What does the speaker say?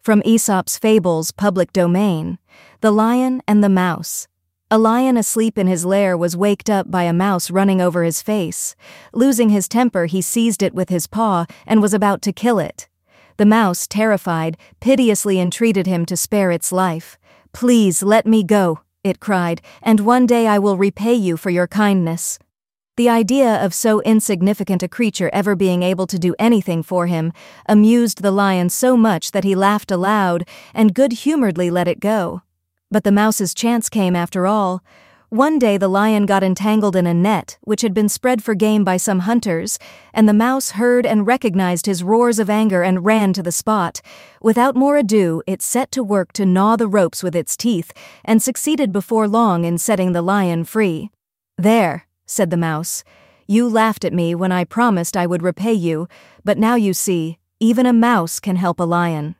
From Aesop's Fables, public domain. The Lion and the Mouse. A lion asleep in his lair was waked up by a mouse running over his face. Losing his temper, he seized it with his paw and was about to kill it. The mouse, terrified, piteously entreated him to spare its life. "Please let me go," it cried, "and one day I will repay you for your kindness." The idea of so insignificant a creature ever being able to do anything for him amused the lion so much that he laughed aloud and good-humoredly let it go. But the mouse's chance came after all. One day the lion got entangled in a net which had been spread for game by some hunters, and the mouse heard and recognized his roars of anger and ran to the spot. Without more ado, it set to work to gnaw the ropes with its teeth, and succeeded before long in setting the lion free. "There," said the mouse, "you laughed at me when I promised I would repay you, but now you see, even a mouse can help a lion."